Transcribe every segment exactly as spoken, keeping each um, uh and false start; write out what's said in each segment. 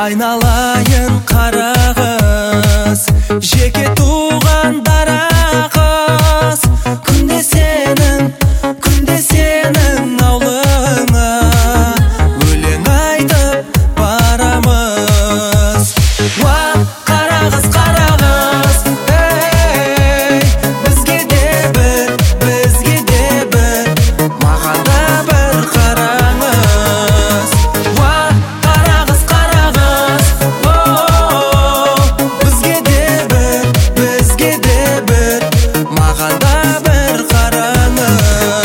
Айналайын қарағыз, жеке туған дара қыз. Күнде сенің, күнде сенің аулыңа өлең айтып барамыз. Уа, қарағыз, қарағыз, ей, бізге де бір, бізге де бір, маған да бір қараңыз. Уа, қарағыз, қарағыз, оу, бізге де бір, бізге де бір, маған да бір қараңыз.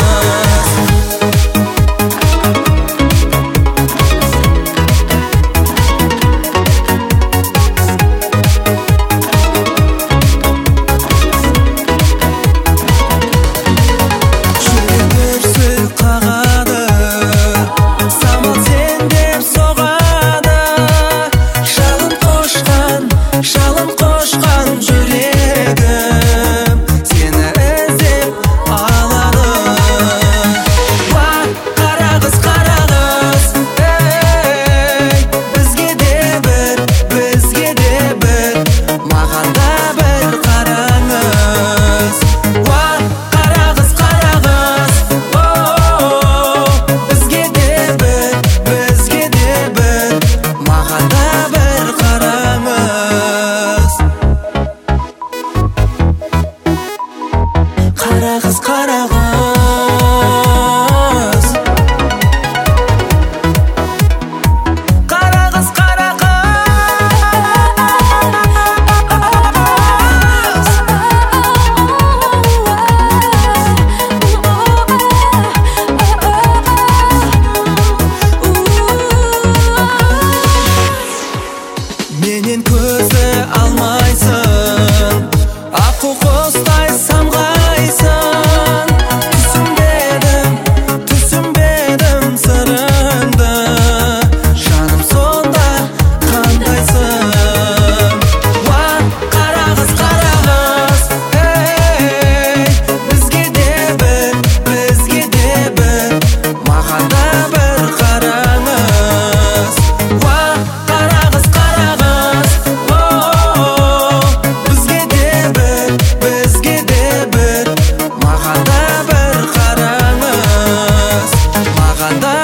Жалын қошқан жүрегім сені іздеп алады. Уа, қарағыз, қарағыз, ей, бізге де бір, бізге де бір, маған да бір қараңыз. Уа, қарағыз, қарағыз, оу, бізге де бір, бізге де бір, маған да бір қараңыз. Қарағыз, қарағыз, қарағыз, менен көзі алмайсың, аққу құстай самғайсың. Түсінбедім, түсінбедім сырыңды, жаным сонда қандайсың. Уа, қарағыз, қарағыз, ей, бізге де бір, бізге де бір, маған да бір қараңыз. Уа, қарағыз, қарағыз, оу, бізге де бір, бізге де бір, маған да бір қараңыз, маған да